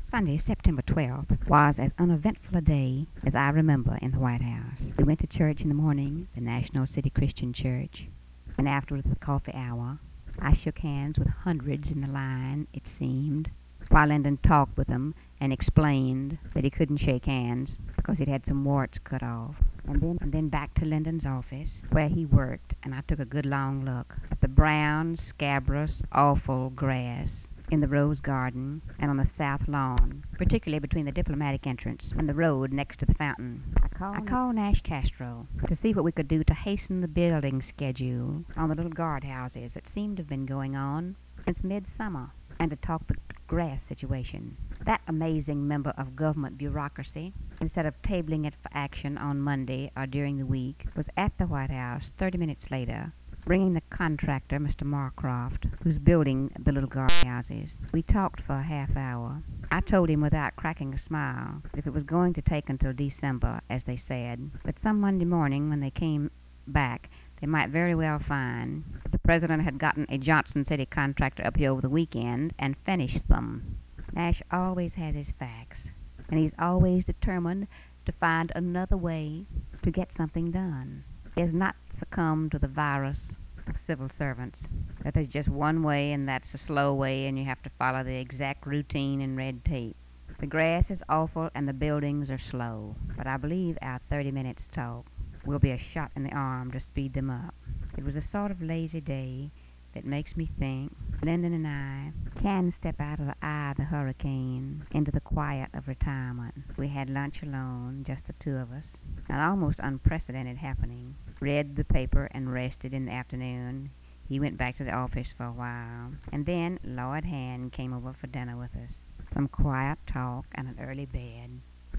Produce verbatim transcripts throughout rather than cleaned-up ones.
Sunday, September twelfth, was as uneventful a day as I remember in the White House. We went to church in the morning, the National City Christian Church, and afterwards the coffee hour. I shook hands with hundreds in the line, it seemed, while Lyndon talked with them and explained that he couldn't shake hands because he'd had some warts cut off. And then, and then back to Lyndon's office, where he worked, and I took a good long look at the brown, scabrous, awful grass in the rose garden and on the south lawn, particularly between the diplomatic entrance and the road next to the fountain. I called, I called Nash Castro to see what we could do to hasten the building schedule on the little guardhouses that seemed to have been going on since midsummer, and to talk the grass situation. That amazing member of government bureaucracy, instead of tabling it for action on Monday or during the week, was at the White House thirty minutes later, bringing the contractor, Mister Marcroft, who's building the little guardhouses. We talked for a half hour. I told him without cracking a smile that if it was going to take until December, as they said, that some Monday morning when they came back, they might very well find that the president had gotten a Johnson City contractor up here over the weekend and finished them. Nash always has his facts, and he's always determined to find another way to get something done. He has not succumbed to the virus of civil servants, that there's just one way and that's a slow way and you have to follow the exact routine and red tape. The grass is awful and the buildings are slow, but I believe our thirty minutes talk will be a shot in the arm to speed them up. It was a sort of lazy day that makes me think Lyndon and I can step out of the eye of the hurricane into the quiet of retirement. We had lunch alone, just the two of us, an almost unprecedented happening. Read the paper and rested in the afternoon. He went back to the office for a while, and then Lloyd Hand came over for dinner with us. Some quiet talk and an early bed.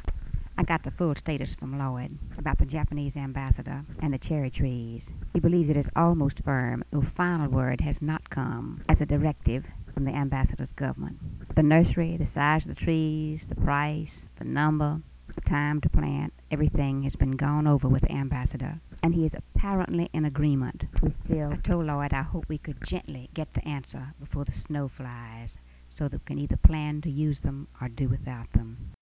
I got the full status from Lloyd about the Japanese ambassador and the cherry trees. He believes it is almost firm, though final word has not come as a directive from the ambassador's government. The nursery, the size of the trees, the price, the number, the time to plant, everything has been gone over with the ambassador, and he is apparently in agreement. We still, I told Lloyd I hope we could gently get the answer before the snow flies, so that we can either plan to use them or do without them.